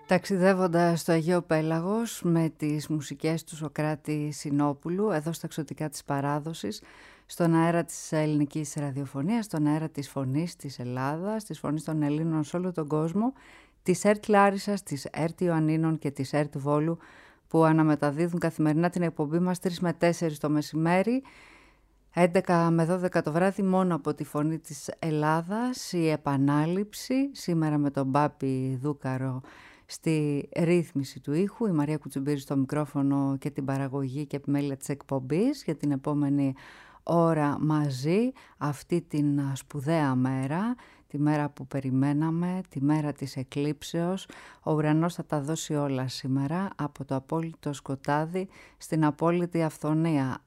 Ταξιδεύοντας στο Αιγαίο Πέλαγος με τις μουσικές του Σωκράτη Συνόπουλου, εδώ στα Εξωτικά της Παράδοσης, στον αέρα της ελληνικής ραδιοφωνίας, στον αέρα της φωνής της Ελλάδας, της φωνής των Ελλήνων σε όλο τον κόσμο, της ΕΡΤ Λάρισσας, της ΕΡΤ Ιωαννίνων και της ΕΡΤ Βόλου, που αναμεταδίδουν καθημερινά την εκπομπή μας 3 με 4 το μεσημέρι, 11 με 12 το βράδυ, μόνο από τη φωνή της Ελλάδας. Η επανάληψη σήμερα με τον Μπάπη Δούκαρο στη ρύθμιση του ήχου, η Μαρία Κουτσουμπύρη στο μικρόφωνο και την παραγωγή και επιμέλεια της εκπομπής για την επόμενη ώρα μαζί, αυτή την σπουδαία μέρα, τη μέρα που περιμέναμε, τη μέρα της εκλήψεως. Ο ουρανός θα τα δώσει όλα σήμερα, από το απόλυτο σκοτάδι στην απόλυτη αυθονία,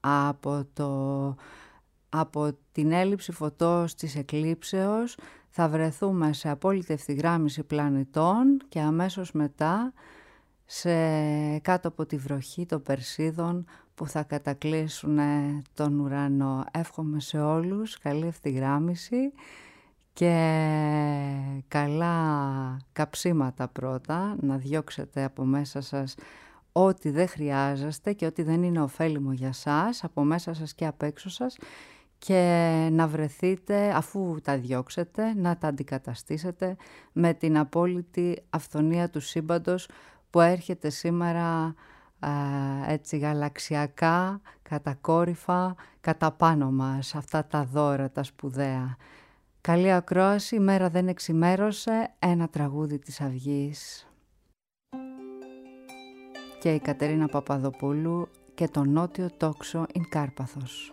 από την έλλειψη φωτός της εκλήψεως θα βρεθούμε σε απόλυτη ευθυγράμμιση πλανητών και αμέσως μετά κάτω από τη βροχή των Περσίδων που θα κατακλείσουν τον ουρανό. Εύχομαι σε όλους καλή ευθυγράμμιση και καλά καψίματα πρώτα, να διώξετε από μέσα σας ό,τι δεν χρειάζεστε και ό,τι δεν είναι ωφέλιμο για σας, από μέσα σας και απ' έξω σας, και να βρεθείτε, αφού τα διώξετε, να τα αντικαταστήσετε με την απόλυτη αυθονία του σύμπαντος που έρχεται σήμερα έτσι γαλαξιακά, κατακόρυφα, κατά πάνω μας, αυτά τα δώρα, τα σπουδαία. Καλή ακρόαση, η μέρα δεν εξημέρωσε, ένα τραγούδι της Αυγής. Και η Κατερίνα Παπαδοπούλου και το Νότιο Τόξο in Κάρπαθος.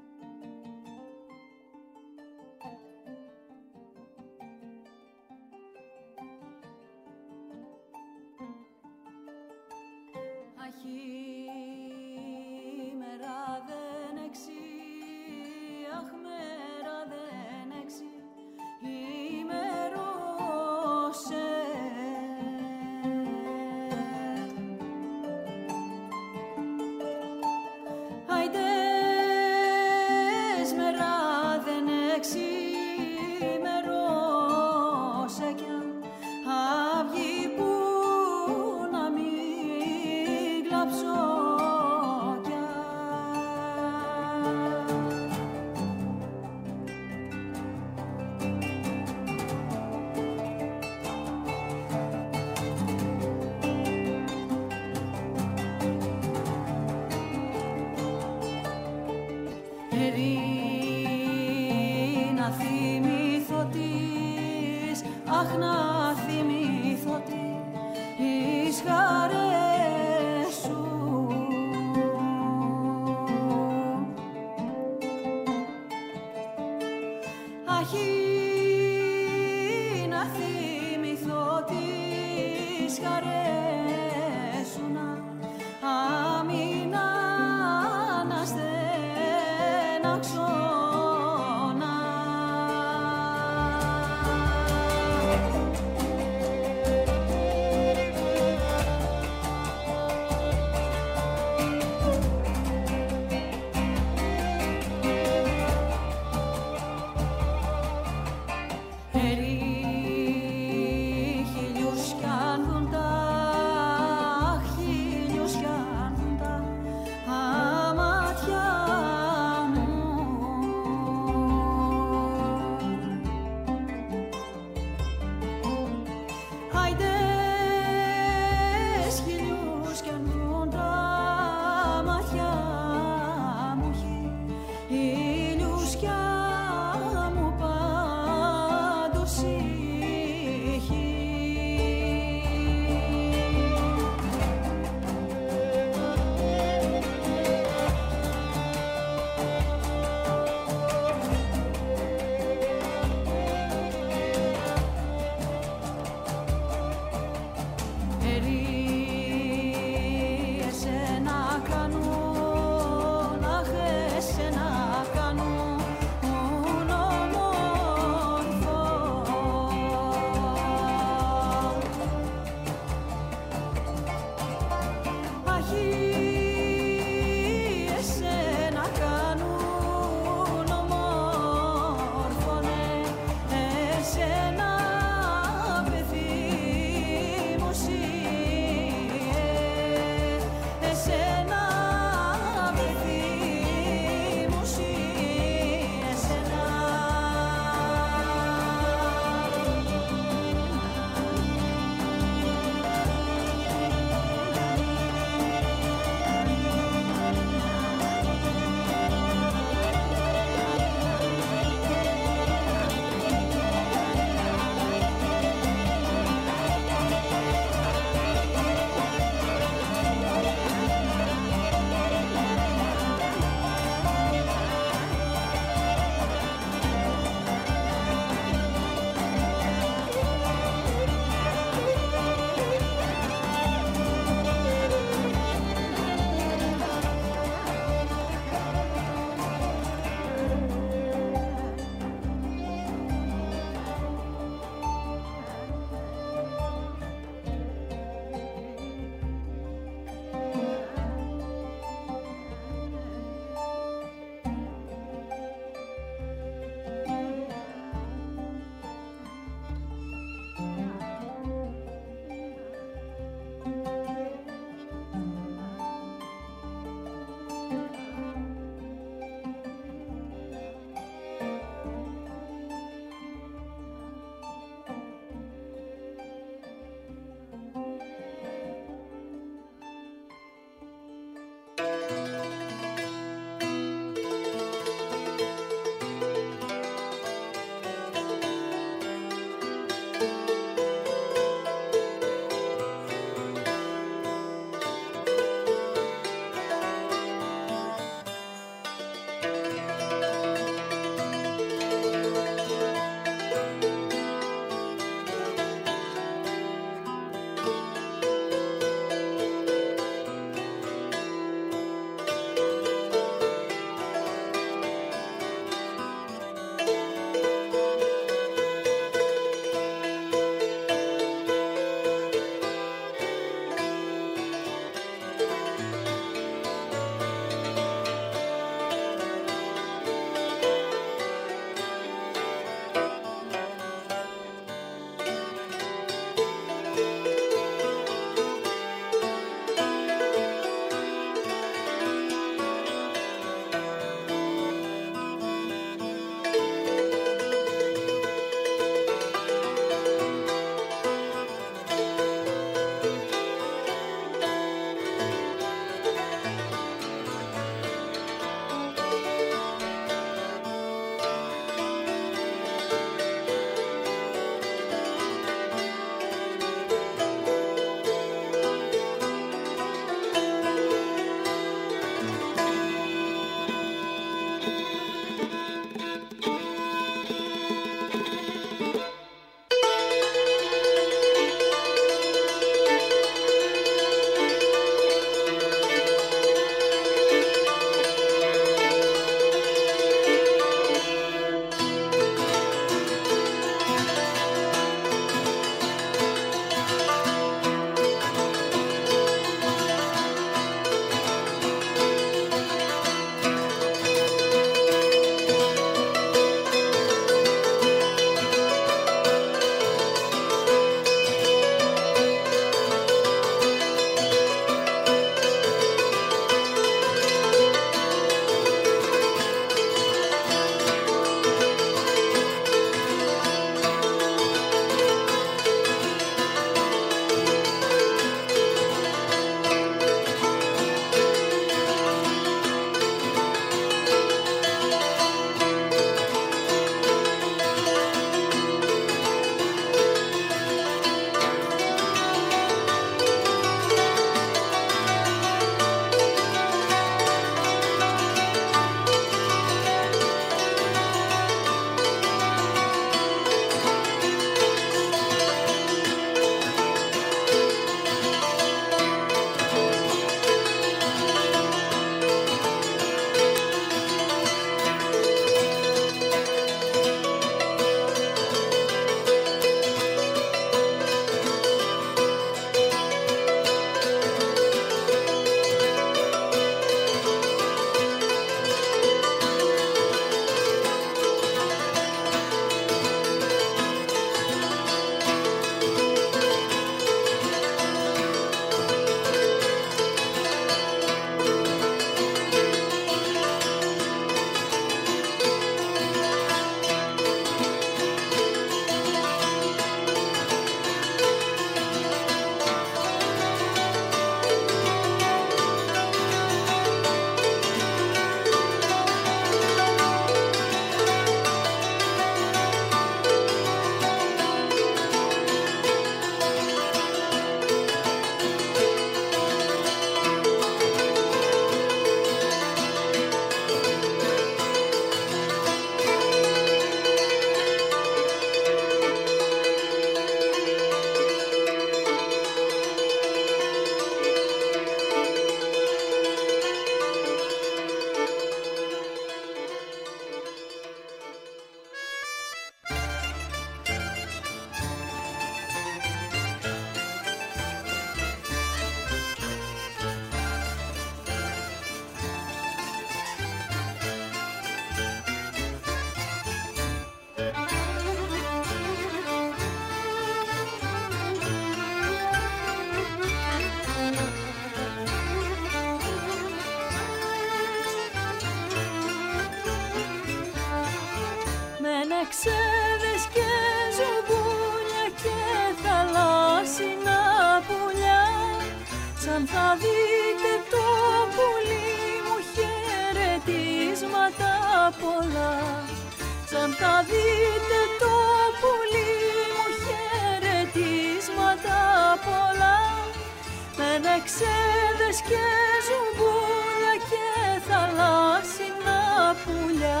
σαν θα δείτε το πουλί μου χαιρετίσματα πολλά, σαν θα δείτε το πουλί μου χαιρετίσματα πολλά, με νεξέδες και ζουμπούλια και θαλάσσινα πουλιά.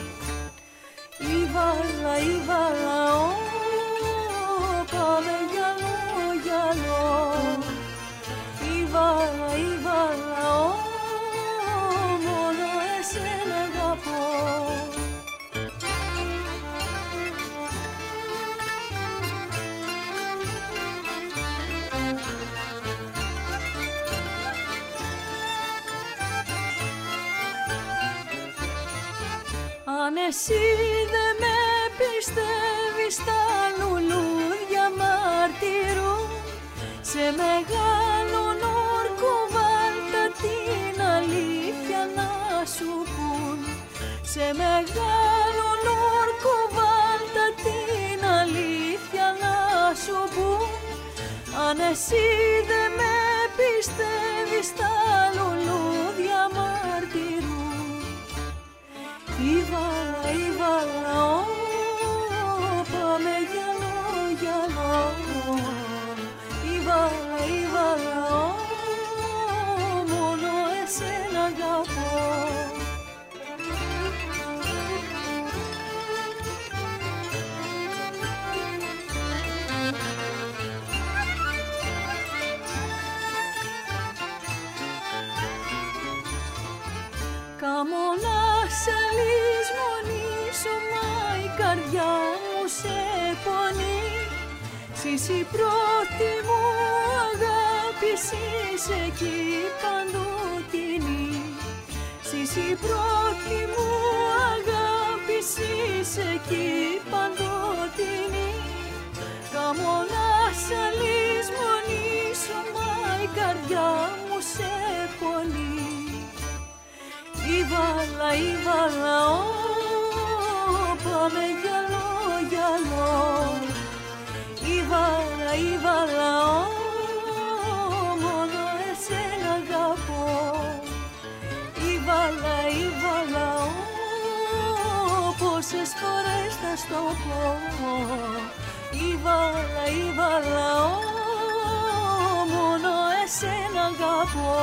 Η βάλα, πάμε γυαλό, γυαλό. Η βάλα, μόνο εσένα αγαπώ. Αν εσύ δεν με πιστεύεις, τα λουλούδια μαρτυρούν, σε μεγάλον όρκο βάλτα την αλήθεια να σου πουν, σε μεγάλον όρκο βάλτα την αλήθεια να σου πουν. Αν εσύ δεν με πιστεύεις, τα λουλούδια μαρτυρούν. Η βάλα, πάμε γυαλό, γυαλό. Η βάλα, μόνο εσένα αγαπώ. Καμώνα σε λησμονήσω, μα η καρδιά μου σε πονεί. Σεις η πρώτη μου αγάπη, σεις εκεί παντοτινή. Σεις η πρώτη μου αγάπη, σεις εκεί παντοτινή. Καμώνα σε λησμονήσω, μα η καρδιά μου σε πονεί. Η βάλα, πάμε γυαλό, γυαλό. Η βάλα, μόνο εσένα αγαπώ. Η βάλα, πόσες φορές θα στο πω. Η βάλα, μόνο εσένα αγαπώ.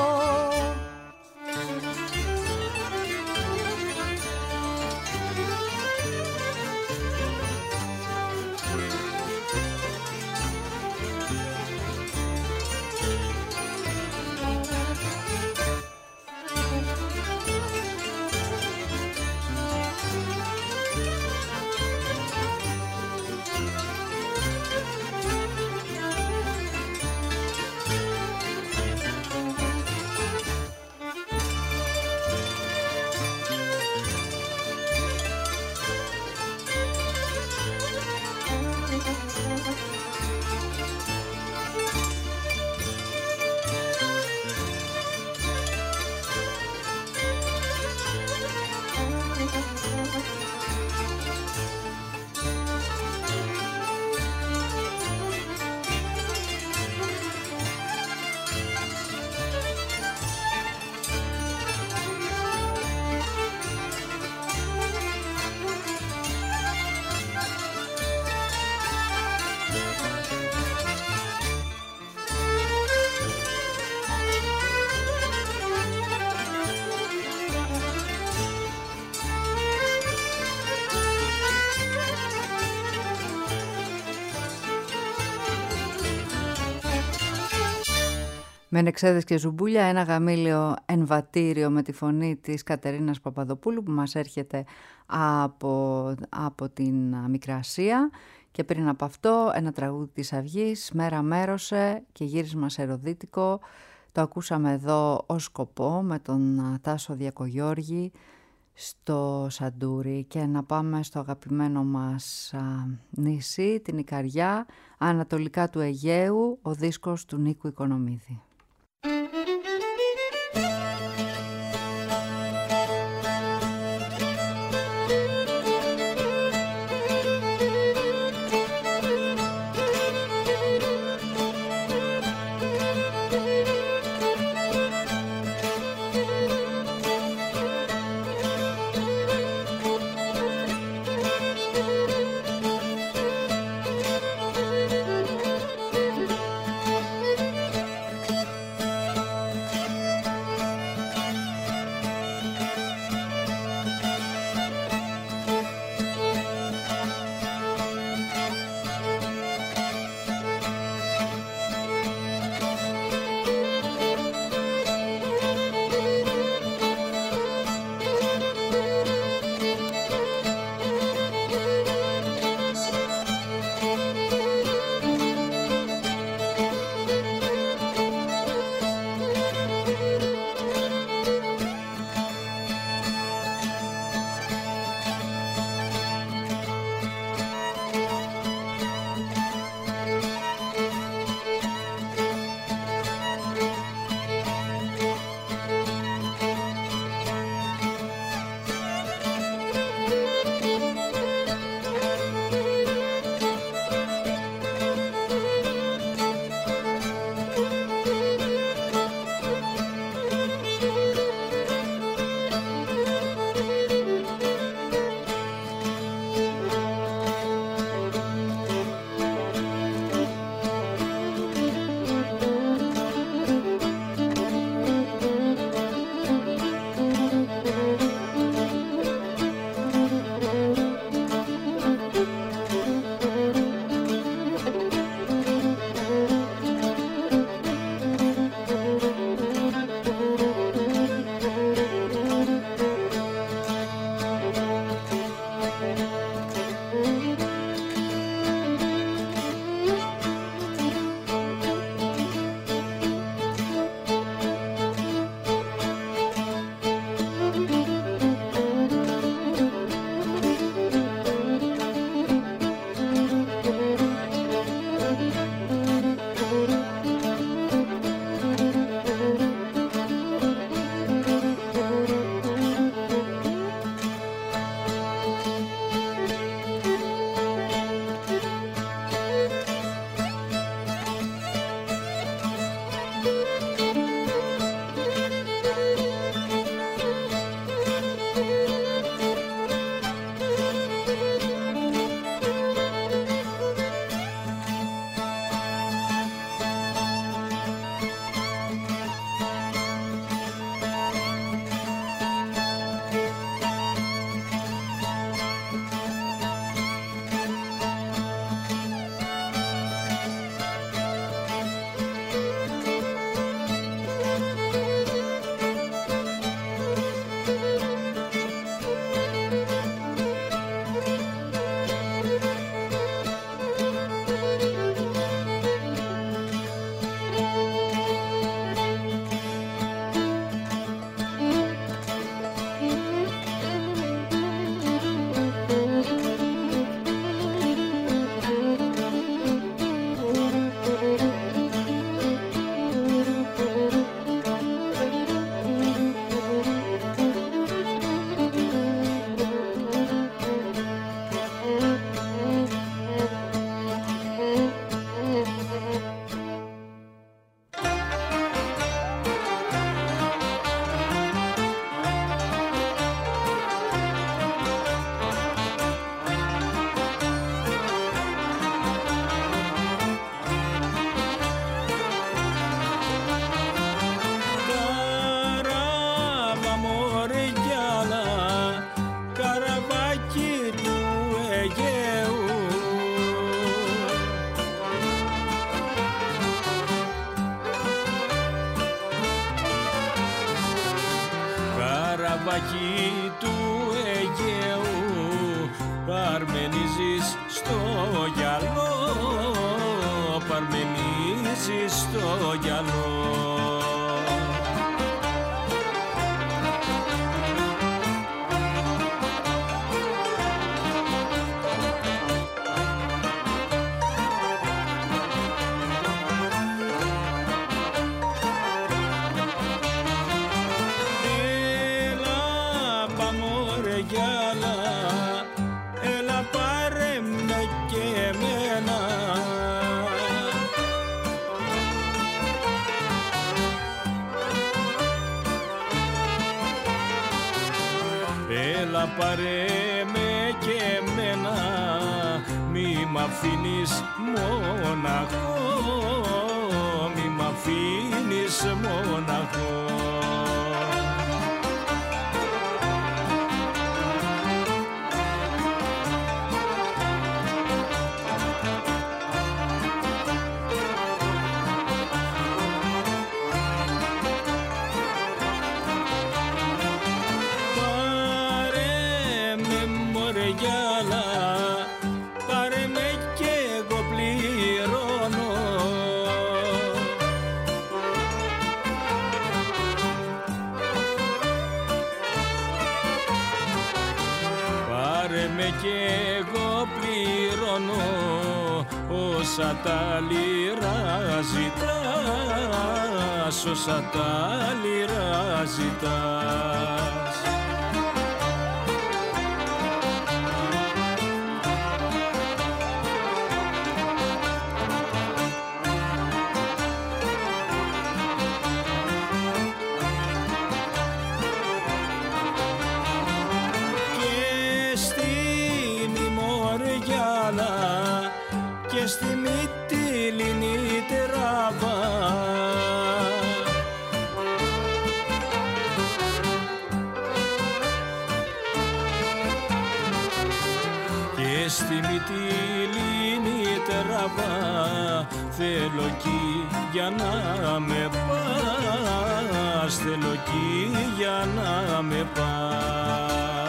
Με νεξέδες και ζουμπούλια, ένα γαμήλιο εμβατήριο με τη φωνή της Κατερίνας Παπαδοπούλου που μας έρχεται από την Μικρασία, και πριν από αυτό ένα τραγούδι της Αυγής, Μέρα μέρωσε και γύρισμα σε Ροδίτικο. Το ακούσαμε εδώ ως σκοπό με τον Τάσο Διακογιώργη στο Σαντούρι. Και να πάμε στο αγαπημένο μας νησί, την Ικαριά, ανατολικά του Αιγαίου, ο δίσκος του Νίκου Οικονομίδη. βαχή του Αιγαίου, παρμενίζεις στο γυαλό, παρμενίζεις στο γυαλό. πάρε με και εμένα, μη μ' αφήνεις μοναχό, μη μ' αφήνεις μοναχό. Όσα τα λίρα ζητάς, όσα τα λίρα ζητάς. Και στην ημωριάλα και στη Μυτιληνή τεράβα, και στη Μυτιληνή τεράβα, θέλω εκεί για να με πας, θέλω εκεί για να με πας.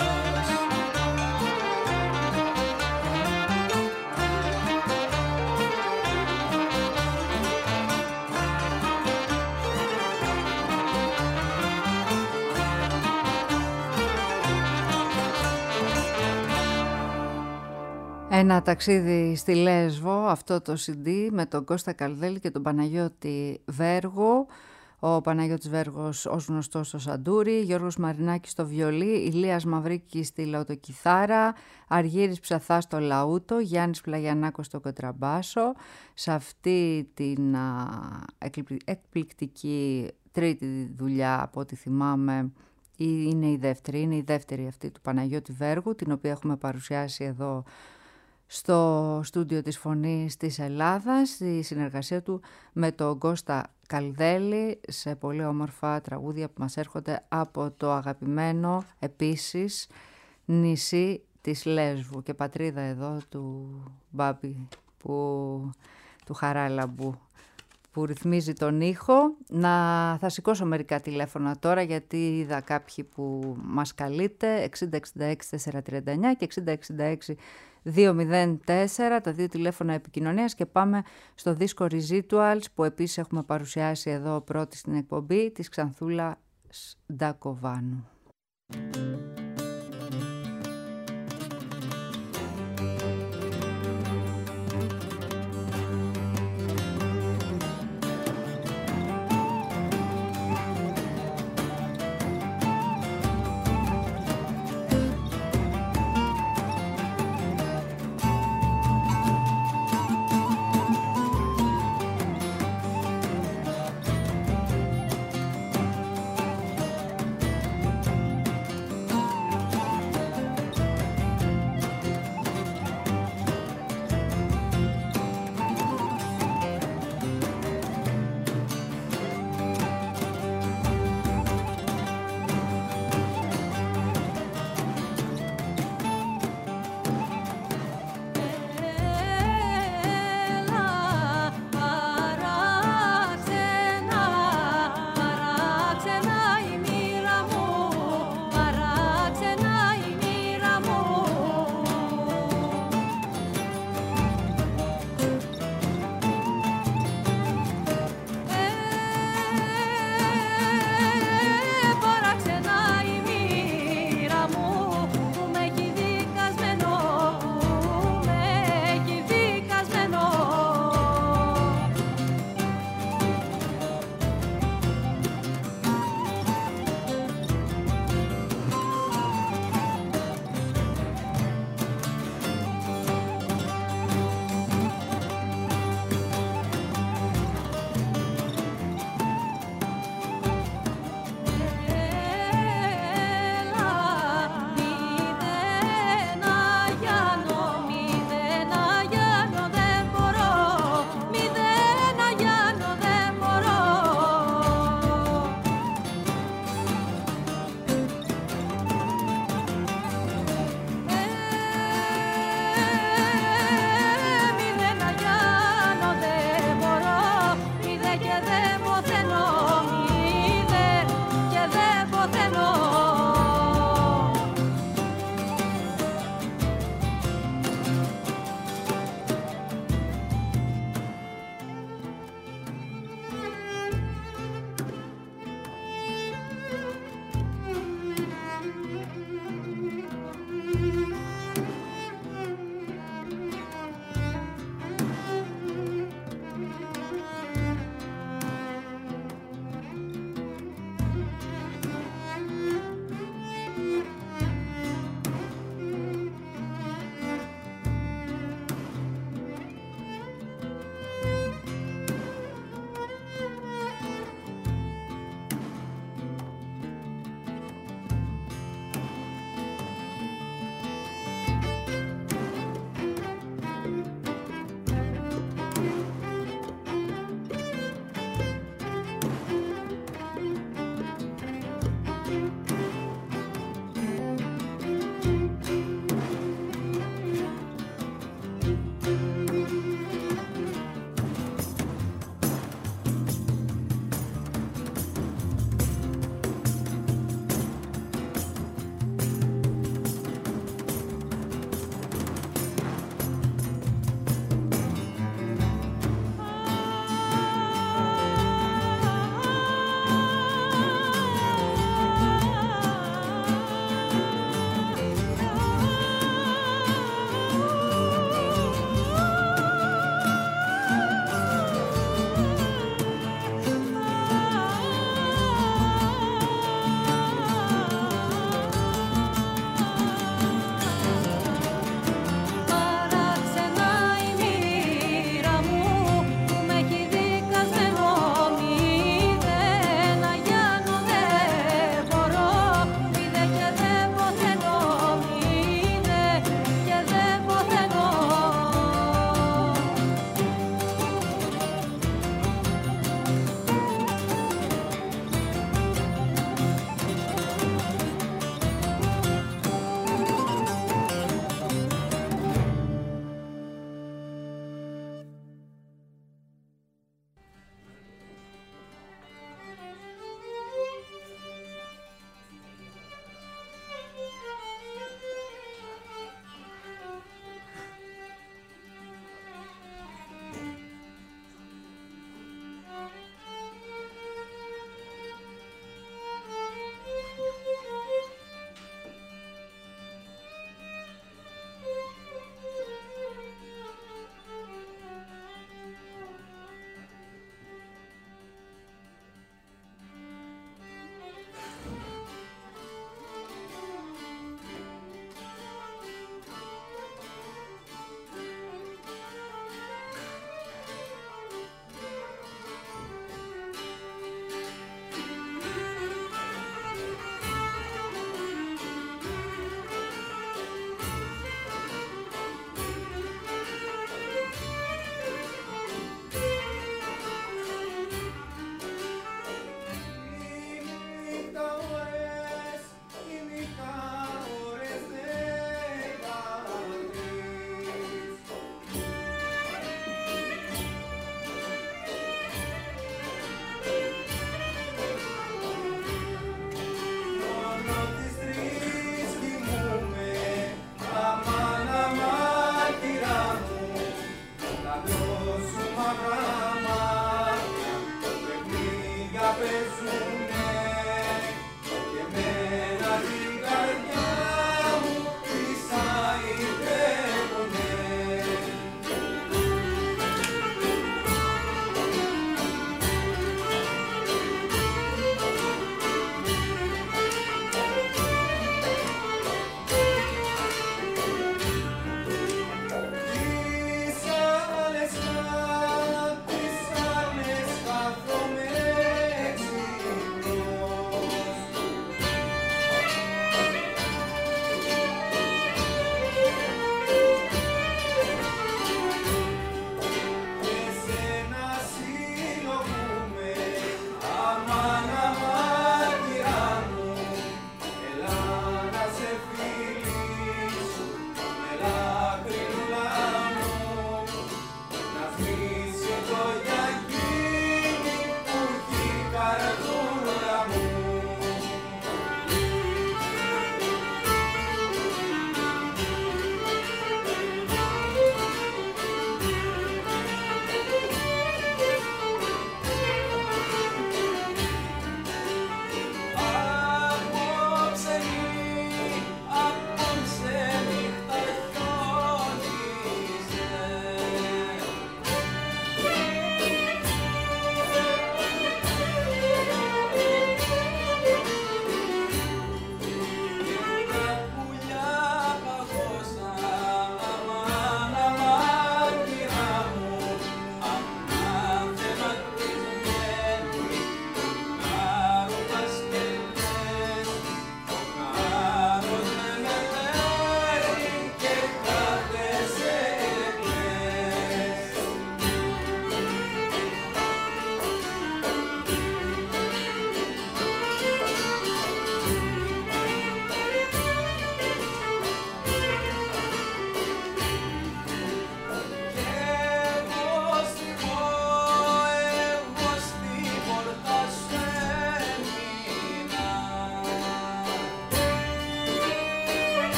Ένα ταξίδι στη Λέσβο, αυτό το CD με τον Κώστα Καλδέλη και τον Παναγιώτη Βέργο. Ο Παναγιώτης Βέργος ως γνωστός στο σαντούρι, Γιώργος Μαρινάκης στο βιολί, Ηλίας Μαυρίκης στη λαοτοκιθάρα, Αργύρης Ψαθάς στο λαούτο, Γιάννης Πλαγιαννάκος στο κοντραμπάσο. Σε αυτή την εκπληκτική τρίτη δουλειά, από ό,τι θυμάμαι, είναι η δεύτερη αυτή του Παναγιώτη Βέργου, την οποία έχουμε παρουσιάσει εδώ στο στούντιο της Φωνής της Ελλάδας, στη συνεργασία του με τον Κώστα Καλδέλη, σε πολύ όμορφα τραγούδια που μας έρχονται από το αγαπημένο επίσης νησί της Λέσβου και πατρίδα εδώ του Μπάμπη, του Χαράλαμπου, που ρυθμίζει τον ήχο. Θα σηκώσω μερικά τηλέφωνα τώρα, γιατί είδα κάποιοι που μας καλείτε, 6066-439 και 6066-204, τα δύο τηλέφωνα επικοινωνίας, και πάμε στο δίσκο Residuals που επίσης έχουμε παρουσιάσει εδώ πρώτη στην εκπομπή, της Ξανθούλας Ντακοβάνου.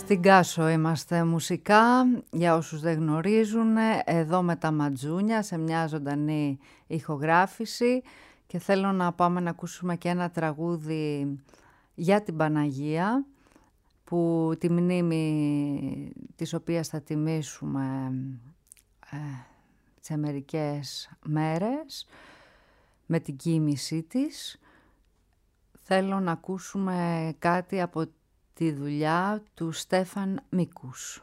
Στην Κάσο είμαστε μουσικά, για όσους δεν γνωρίζουν, εδώ με τα Ματζούνια σε μια ζωντανή ηχογράφηση, και θέλω να πάμε να ακούσουμε και ένα τραγούδι για την Παναγία, που τη μνήμη της οποίας θα τιμήσουμε σε μερικές μέρες με την κοίμησή της. Θέλω να ακούσουμε κάτι από τη δουλειά του Στέφαν Μίκους.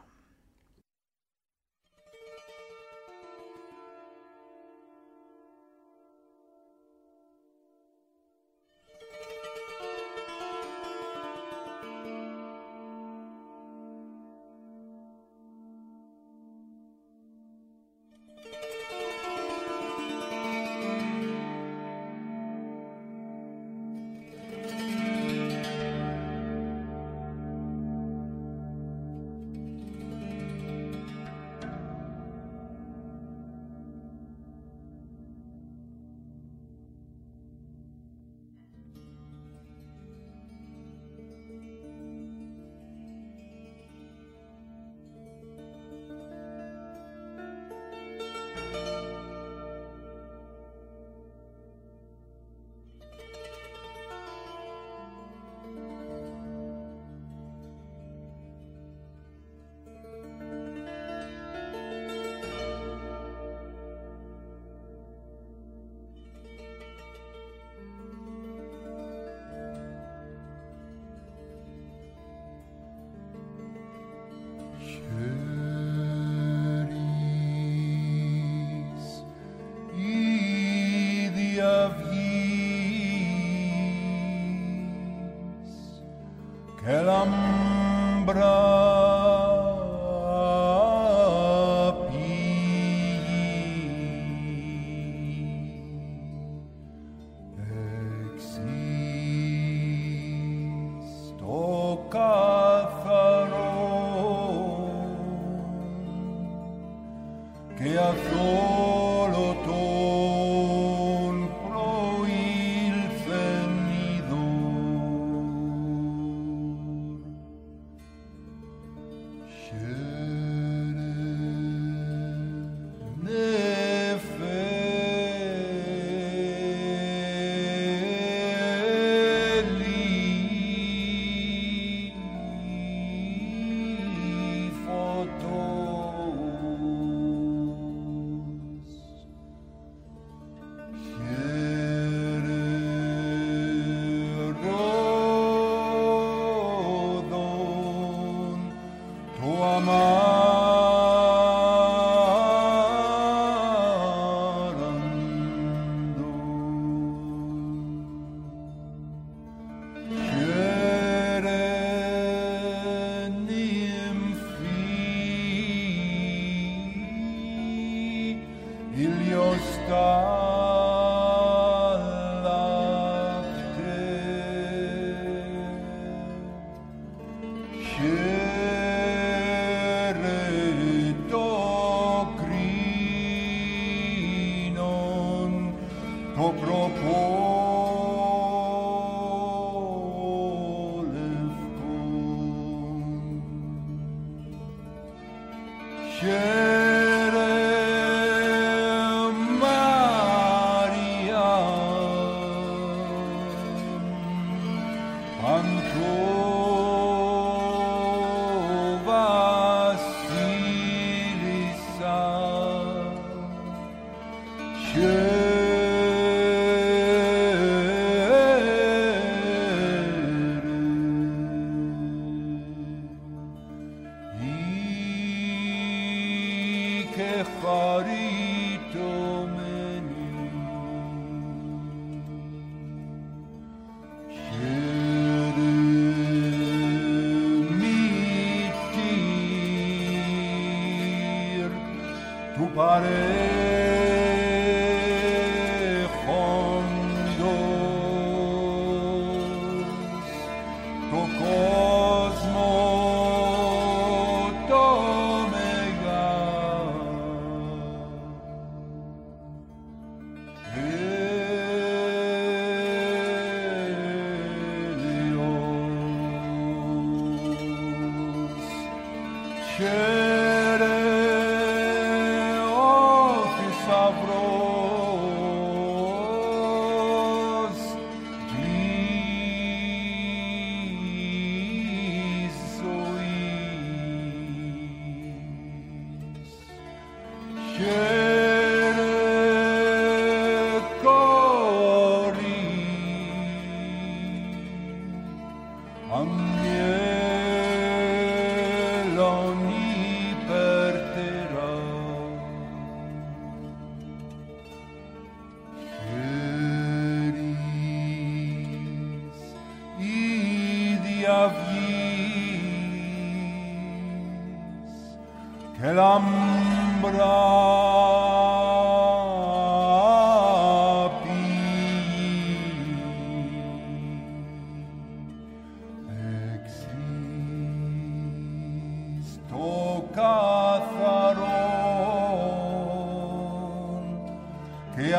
και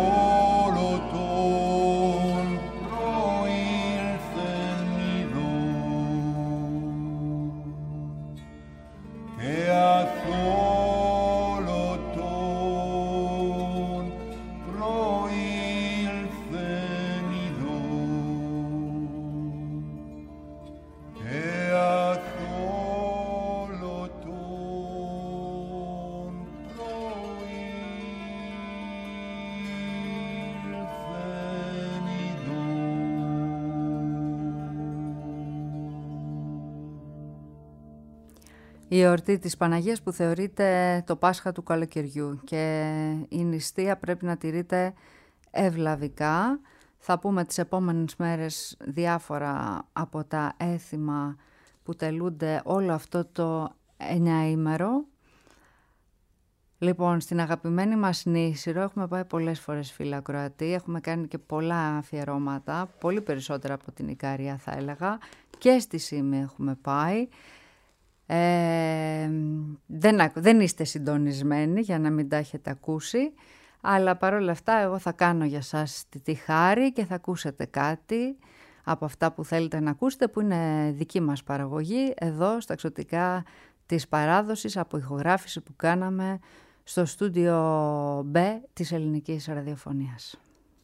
αθόλωτον προήλθεν ειδώ και αθόλωτον προήλθεν ειδώ και αθόλωτον προήλθεν ειδώ. Η εορτή της Παναγίας που θεωρείται το Πάσχα του καλοκαιριού και η νηστεία πρέπει να τηρείται ευλαβικά. Θα πούμε τις επόμενες μέρες διάφορα από τα έθιμα που τελούνται όλο αυτό το 9ήμερο. Λοιπόν, στην αγαπημένη μας Νήσυρο έχουμε πάει πολλές φορές, φίλοι ακροατοί. Έχουμε κάνει και πολλά αφιερώματα, πολύ περισσότερα από την Ικάρια θα έλεγα. Και στη Σύμη έχουμε πάει. Δεν είστε συντονισμένοι για να μην τα έχετε ακούσει, αλλά παρόλα αυτά εγώ θα κάνω για σας τη χάρη και θα ακούσετε κάτι από αυτά που θέλετε να ακούσετε, που είναι δική μας παραγωγή εδώ στα Εξωτικά της Παράδοσης, από ηχογράφηση που κάναμε στο στούντιο B της Ελληνικής Ραδιοφωνίας.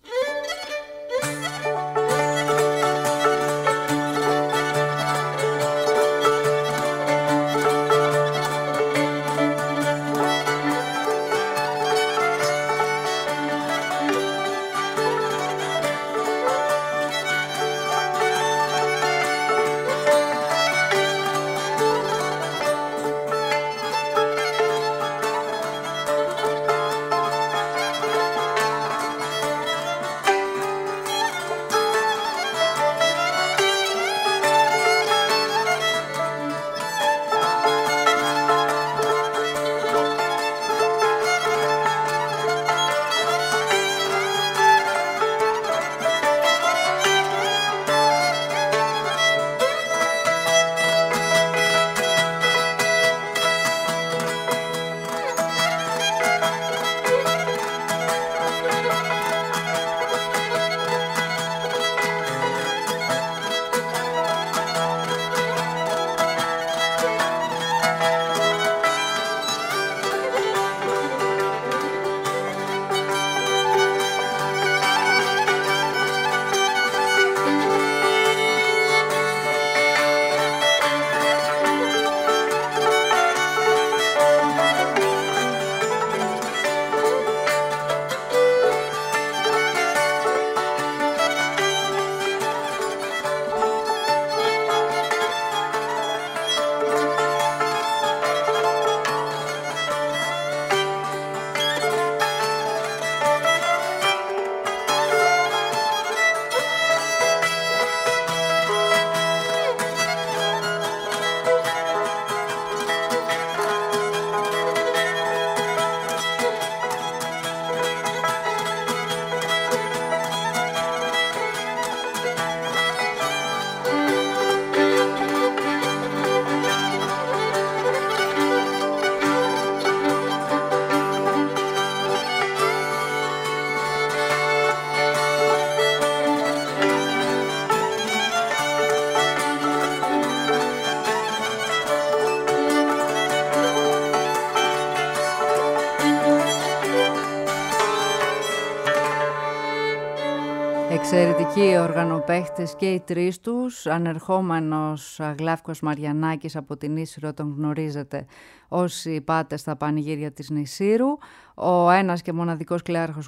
Εξαιρετικοί οργανοπαίχτες και οι τρεις τους. Ανερχόμενος Γλάφκος Μαριανάκης από την Νήσυρο, τον γνωρίζετε όσοι πάτε στα πανηγύρια της Νησύρου. Ο ένας και μοναδικός Κλέαρχος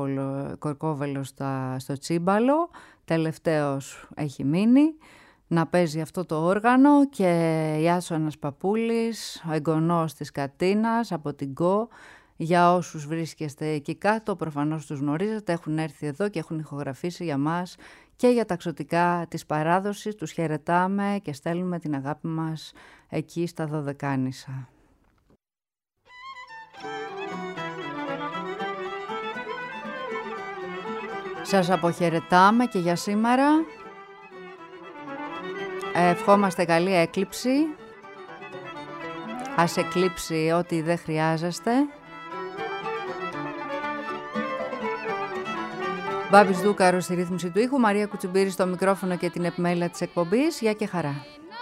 Κορκόβελος στο Τσίμπαλο, τελευταίος έχει μείνει να παίζει αυτό το όργανο, και Ιάσονας Παπούλης, ο εγγονός της Κατίνας από την ΚΟ. Για όσους βρίσκεστε εκεί κάτω, προφανώς τους γνωρίζετε, έχουν έρθει εδώ και έχουν ηχογραφήσει για μας και για τα Εξωτικά της Παράδοσης. Τους χαιρετάμε και στέλνουμε την αγάπη μας εκεί στα Δωδεκάνησα. Σας αποχαιρετάμε και για σήμερα. Ευχόμαστε καλή έκλειψη. Ας εκλείψει ό,τι δεν χρειάζεστε. Μπάμπης Δούκαρος στη ρύθμιση του ήχου, Μαρία Κουτσουμπύρη στο μικρόφωνο και την επιμέλεια της εκπομπής. Γεια και χαρά.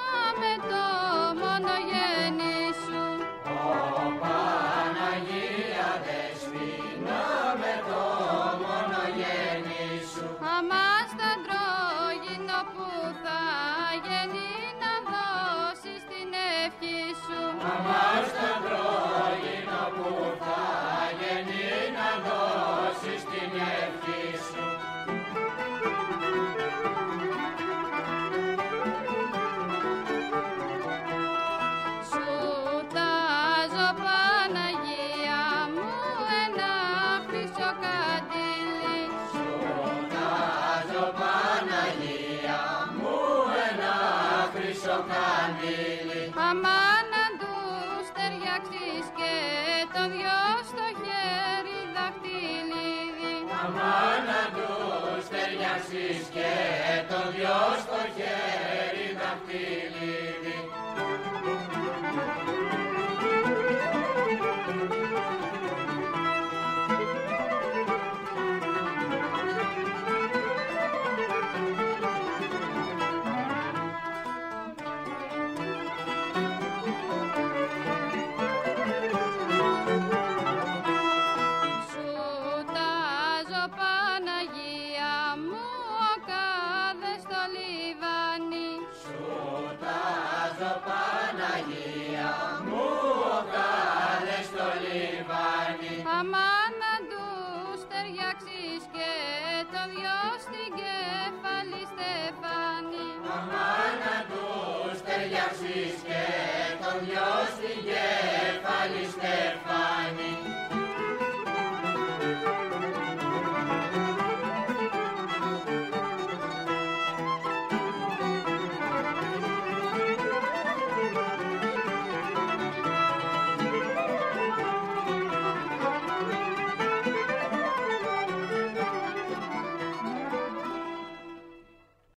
Και το δυο στο χέρι δαχτυλίδι. Και το δυο στην κέφαλη στέφανη.